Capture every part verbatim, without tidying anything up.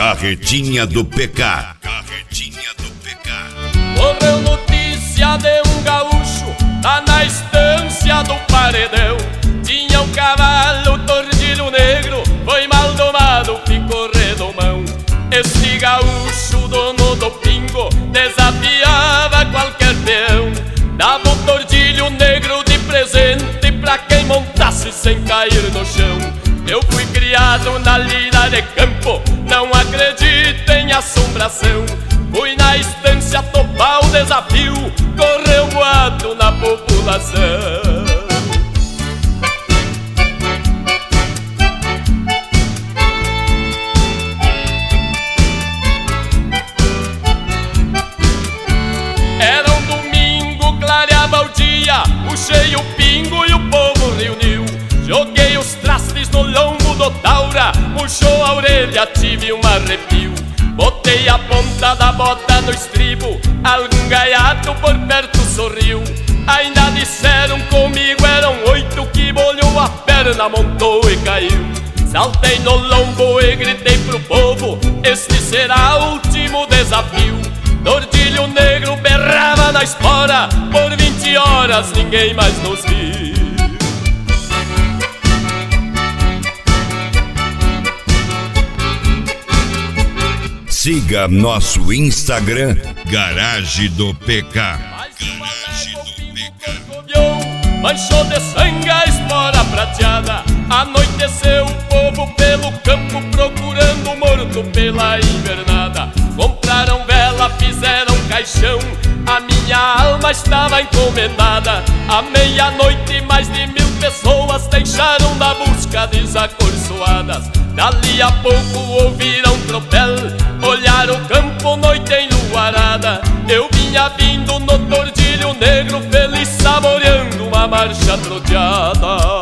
Carretinha do P K. Carretinha do P K. Correu notícia de um gaúcho lá na estância do Paredão. Tinha um cavalo tordilho negro, foi mal domado, ficou redomão. Esse gaúcho, dono do pingo, desafiava qualquer peão. Dava um tordilho negro de presente pra quem montasse sem cair no chão. Eu fui criado na lida de campo, não acredito em assombração. Fui na estância topar o desafio, correu boato na população. Era um domingo, clareava o dia, puxei o pingo e o povo reuniu. Joguei os trastes no lombo do taura, murchou a orelha, tive um arrepio. Botei a ponta da bota no estribo, algum gaiato por perto sorriu. Ainda disseram comigo, eram oito, que bolhou a perna, montou e caiu. Saltei no lombo e gritei pro povo, este será o último desafio. Tordilho negro berrava na espora, por vinte horas ninguém mais nos viu. Siga nosso Instagram, Garagem do P K. Garagem do P K. Manchou de sangue a espora prateada. Anoiteceu o povo pelo campo, procurando o morto pela invernada. Compraram vela, fizeram caixão, a minha alma estava encomendada. À meia-noite mais de mil pessoas deixaram na busca desacorçoadas. Dali a pouco ouviram tropel, olharam o campo, noite enluarada. Eu vinha vindo no tordilho negro, feliz saboreando uma marcha troteada.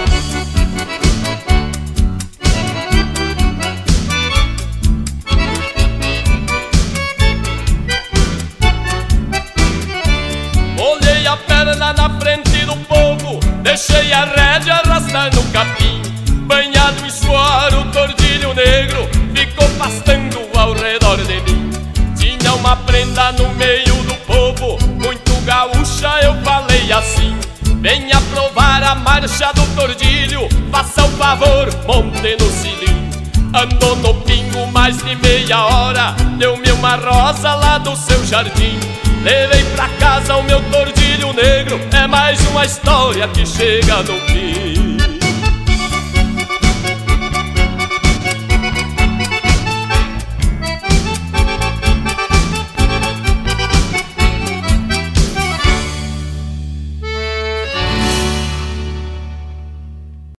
Olhei a perna na frente do povo, deixei a rédea arrastar no capim. Banhado em suor, o tordilho negro ficou pastando ao redor de mim. Tinha uma prenda no meio do povo, muito gaúcha, eu falei assim: venha provar a marcha do tordilho, faça o favor, monte no cilim. Andou no pingo mais de meia hora, deu-me uma rosa lá do seu jardim. Levei pra casa o meu tordilho negro, é mais uma história que chega no fim.